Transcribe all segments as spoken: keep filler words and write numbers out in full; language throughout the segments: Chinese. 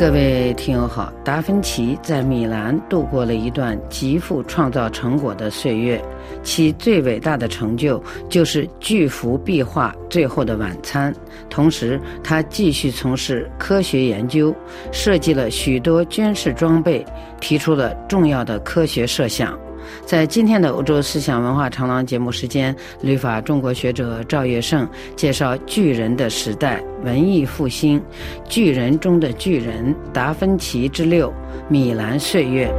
各位听友好，达芬奇在米兰度过了一段极富创造成果的岁月，其最伟大的成就就是巨幅壁画《最后的晚餐》。同时他继续从事科学研究，设计了许多军事装备，提出了重要的科学设想。在今天的欧洲思想文化长廊节目时间，旅法中国学者赵月胜介绍巨人的时代、文艺复兴、巨人中的巨人达芬奇之六、米兰岁月。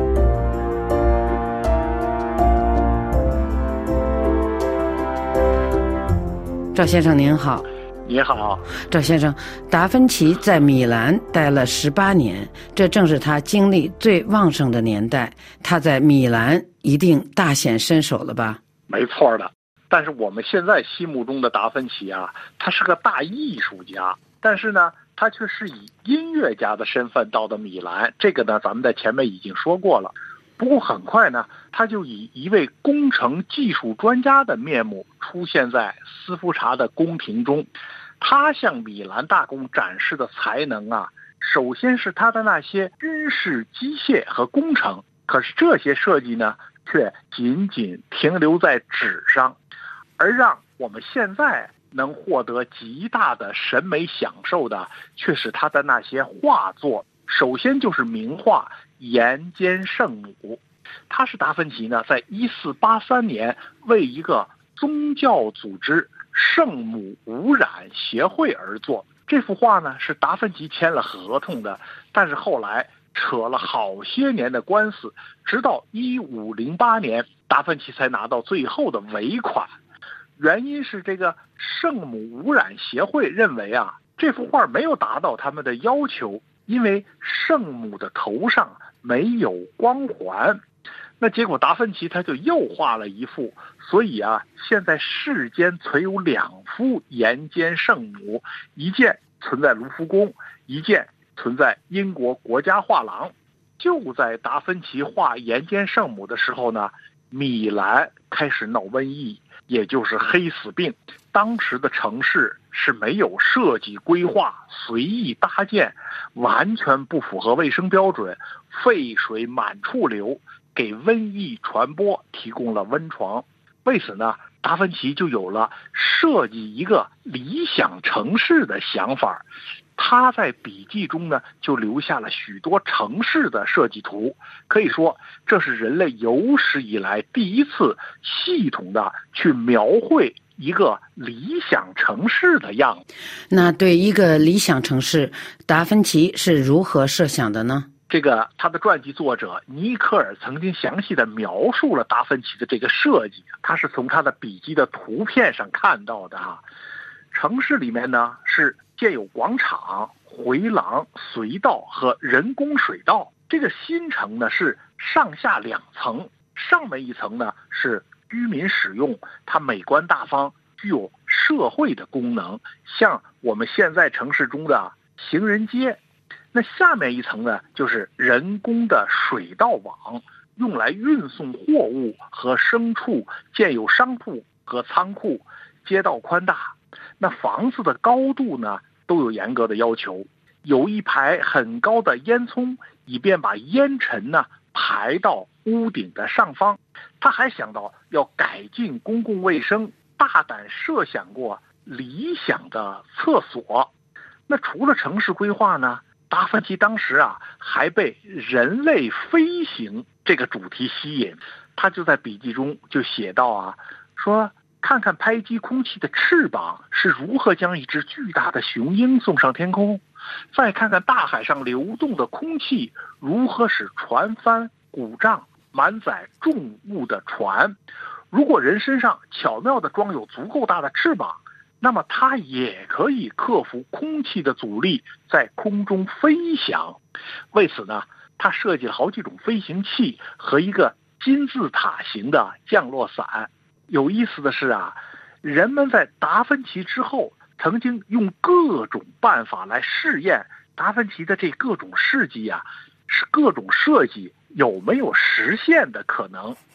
赵先生您好。 你好， 赵先生，达芬奇在米兰待了十八年，这正是他精力最旺盛的年代。他在米兰一定大显身手了吧？ 没错的。但是我们现在心目中的达芬奇啊，他是个大艺术家，但是呢，他却是以音乐家的身份到的米兰。这个呢，咱们在前面已经说过了。不过很快呢，他就以一位工程技术专家的面目出现在斯福查的宫廷中。他向米兰大公展示的才能啊，首先是他的那些军事机械和工程，可是这些设计呢，却仅仅停留在纸上，而让我们现在能获得极大的审美享受的，却是他的那些画作。首先就是名画《岩间圣母》，它是达芬奇呢，在一四八三年为一个宗教组织圣母污染协会而作。这幅画呢是达芬奇签了合同的，但是后来扯了好些年的官司，直到一五零八年达芬奇才拿到最后的尾款。原因是这个圣母污染协会认为啊，这幅画没有达到他们的要求，因为圣母的头上没有光环。那结果达芬奇他就又画了一幅，所以啊，现在世间存有两幅岩间圣母，一件存在卢浮宫，一件存在英国国家画廊。就在达芬奇画岩间圣母的时候呢，米兰开始闹瘟疫，也就是黑死病。当时的城市是没有设计规划，随意搭建，完全不符合卫生标准，废水满处流，给瘟疫传播提供了温床。为此呢，达芬奇就有了设计一个理想城市的想法。他在笔记中呢，就留下了许多城市的设计图，可以说这是人类有史以来第一次系统的去描绘一个理想城市的样子。 那对一个理想城市，达芬奇是如何设想的呢？ 这个他的传记作者尼克尔曾经详细的描述了达芬奇的这个设计，他是从他的笔记的图片上看到的哈。城市里面呢是建有广场、回廊、隧道和人工水道。这个新城呢是上下两层，上面一层呢是居民使用，它美观大方，具有社会的功能，像我们现在城市中的行人街。那下面一层呢就是人工的水道网，用来运送货物和牲畜，建有商铺和仓库，街道宽大。那房子的高度呢都有严格的要求，有一排很高的烟囱，以便把烟尘呢排到屋顶的上方。他还想到要改进公共卫生，大胆设想过理想的厕所。那除了城市规划呢，达芬奇当时啊还被人类飞行这个主题吸引。他就在笔记中就写到啊，说看看拍击空气的翅膀是如何将一只巨大的雄鹰送上天空，再看看大海上流动的空气如何使船帆鼓胀，满载重物的船。如果人身上巧妙地装有足够大的翅膀，那么它也可以克服空气的阻力，在空中飞翔。为此呢，他设计了好几种飞行器和一个金字塔形的降落伞。有意思的是啊，人们在达芬奇之后曾经用各种办法来试验达芬奇的这各种事迹啊，是各种设计有没有实现的可能。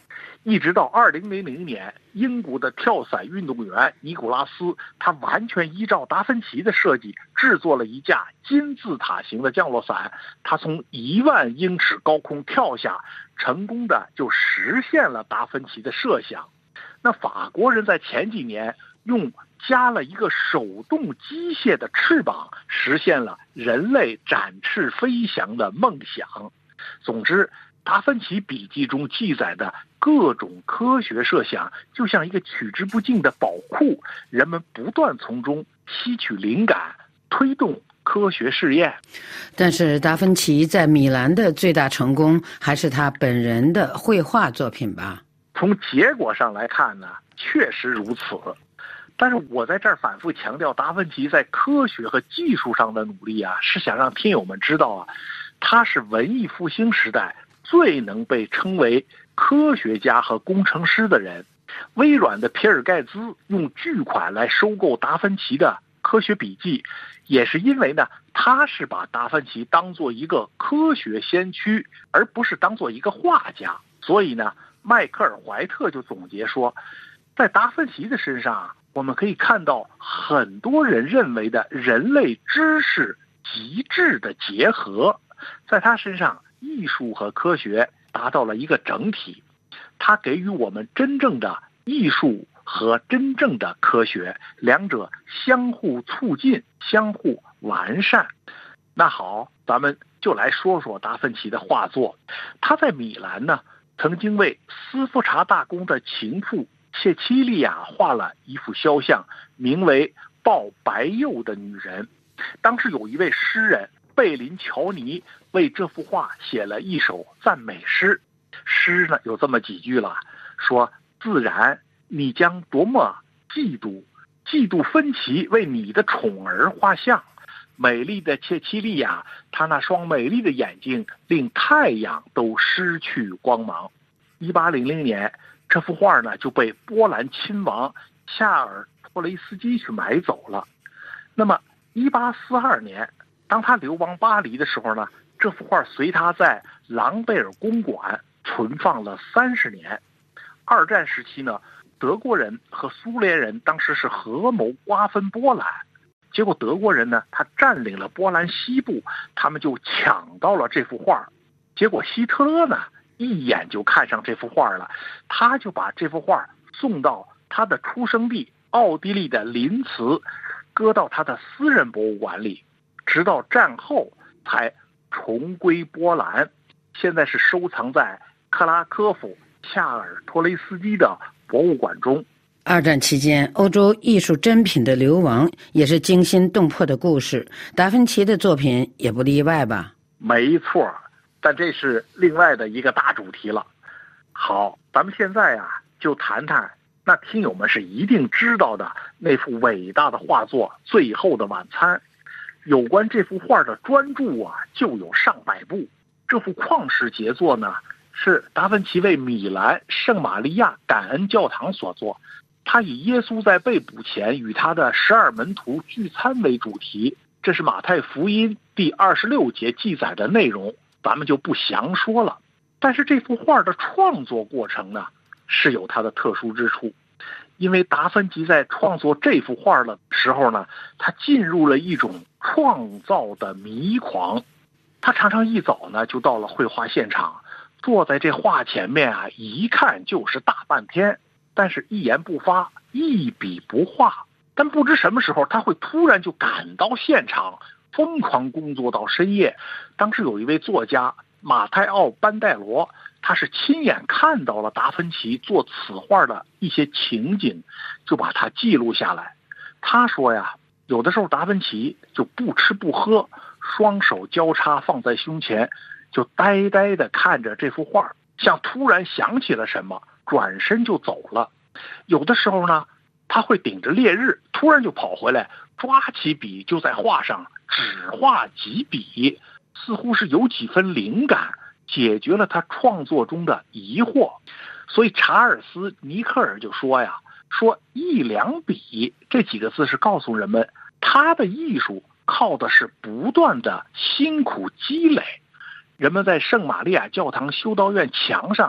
一直到二零零零年，英国的跳伞运动员尼古拉斯，他完全依照达芬奇的设计制作了一架金字塔形的降落伞，他从一万英尺高空跳下，成功的就实现了达芬奇的设想。那法国人在前几年用加了一个手动机械的翅膀，实现了人类展翅飞翔的梦想。总之，达芬奇笔记中记载的各种科学设想，就像一个取之不尽的宝库，人们不断从中吸取灵感，推动科学试验。 但是达芬奇在米兰的最大成功还是他本人的绘画作品吧？ 从结果上来看呢，确实如此。但是我在这儿反复强调，达芬奇在科学和技术上的努力啊，是想让听友们知道啊，他是文艺复兴时代最能被称为科学家和工程师的人。微软的比尔盖茨用巨款来收购达芬奇的科学笔记，也是因为呢，他是把达芬奇当做一个科学先驱，而不是当做一个画家。所以呢，迈克尔·怀特就总结说，在达芬奇的身上，我们可以看到很多人认为的人类知识极致的结合。在他身上，艺术和科学达到了一个整体，它给予我们真正的艺术和真正的科学，两者相互促进，相互完善。那好，咱们就来说说达芬奇的画作。他在米兰呢，曾经为斯福查大公的情妇切妻利亚画了一幅肖像，名为《抱白釉的女人》。当时有一位诗人贝林乔尼为这幅画写了一首赞美诗，诗呢有这么几句了，说自然你将多么嫉妒，嫉妒芬奇为你的宠儿画像。美丽的切妻利亚，她那双美丽的眼睛令太阳都失去光芒。一八零零年，这幅画呢就被波兰亲王夏尔托雷斯基去买走了。那么一八四二年，当他流亡巴黎的时候呢，这幅画随他在朗贝尔公馆存放了三十年。二战时期呢，德国人和苏联人当时是合谋瓜分波兰，结果德国人呢，他占领了波兰西部，他们就抢到了这幅画。结果希特勒呢，一眼就看上这幅画了，他就把这幅画送到他的出生地奥地利的林茨，搁到他的私人博物馆里，直到战后才重归波兰，现在是收藏在克拉科夫夏尔托雷斯基的博物馆中。 二战期间，欧洲艺术珍品的流亡也是惊心动魄的故事，达芬奇的作品也不例外吧？ 没错，但这是另外的一个大主题了。好，咱们现在啊，就谈谈那听友们是一定知道的那幅伟大的画作《最后的晚餐》。有关这幅画的专著啊，就有上百部。这幅旷世杰作呢，是达芬奇为米兰圣玛利亚感恩教堂所作。他以耶稣在被捕前与他的十二门徒聚餐为主题，这是马太福音第二十六节记载的内容，咱们就不详说了。但是这幅画的创作过程呢，是有它的特殊之处。因为达芬奇在创作这幅画的时候呢，他进入了一种创造的迷狂。他常常一早呢就到了绘画现场，坐在这画前面啊，一看就是大半天，但是一言不发，一笔不画。但不知什么时候他会突然就赶到现场，疯狂工作到深夜。当时有一位作家马泰奥·班代罗，他是亲眼看到了达芬奇做此画的一些情景，就把它记录下来。他说呀，有的时候达芬奇就不吃不喝，双手交叉放在胸前，就呆呆地看着这幅画，像突然想起了什么，转身就走了。有的时候呢，他会顶着烈日突然就跑回来，抓起笔就在画上只画几笔，似乎是有几分灵感，解决了他创作中的疑惑。所以查尔斯·尼克尔就说呀，说一两笔这几个字是告诉人们，他的艺术靠的是不断的辛苦积累。人们在圣玛利亚教堂修道院墙上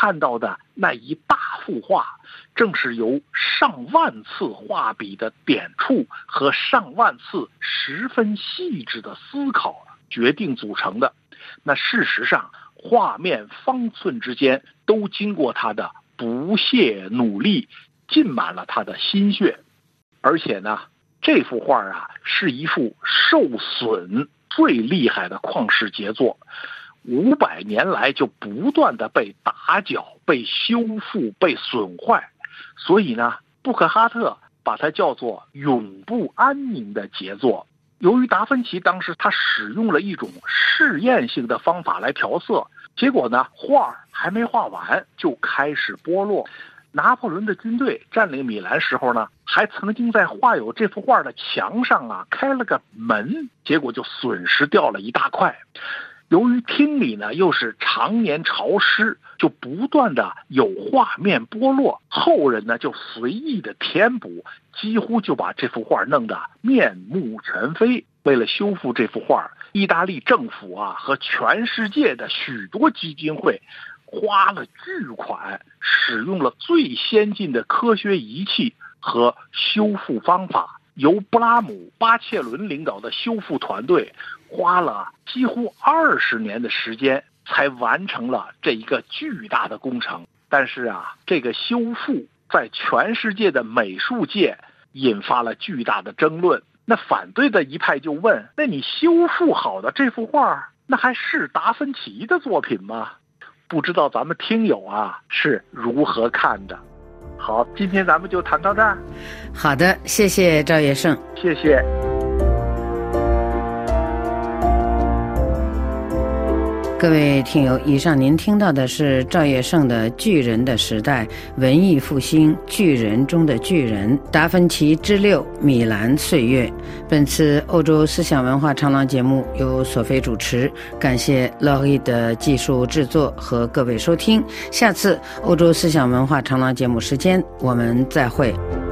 看到的那一大幅画，正是由上万次画笔的点触和上万次十分细致的思考决定组成的。那事实上，画面方寸之间都经过他的不懈努力，浸满了他的心血。而且呢，这幅画啊，是一幅受损最厉害的旷世杰作，五百年来就不断的被打搅、被修复、被损坏，所以呢，布克哈特把它叫做永不安宁的杰作。由于达芬奇当时他使用了一种试验性的方法来调色，结果呢，画还没画完就开始剥落。拿破仑的军队占领米兰时候呢，还曾经在画有这幅画的墙上啊开了个门，结果就损失掉了一大块。由于厅里呢又是常年潮湿，就不断的有画面剥落，后人呢就随意的填补，几乎就把这幅画弄得面目全非。为了修复这幅画，意大利政府啊和全世界的许多基金会花了巨款，使用了最先进的科学仪器和修复方法。由布拉姆、巴切伦领导的修复团队花了几乎二十年的时间，才完成了这一个巨大的工程。但是啊，这个修复在全世界的美术界引发了巨大的争论。那反对的一派就问：那你修复好的这幅画，那还是达芬奇的作品吗？不知道咱们听友啊是如何看的？好，今天咱们就谈到这儿。 好的，谢谢赵业胜。 谢谢。 各位听友，以上您听到的是赵业胜的《巨人的时代：文艺复兴巨人中的巨人——达芬奇之六米兰岁月》。本次欧洲思想文化长廊节目由索菲主持，感谢乐意的技术制作和各位收听。下次欧洲思想文化长廊节目时间，我们再会。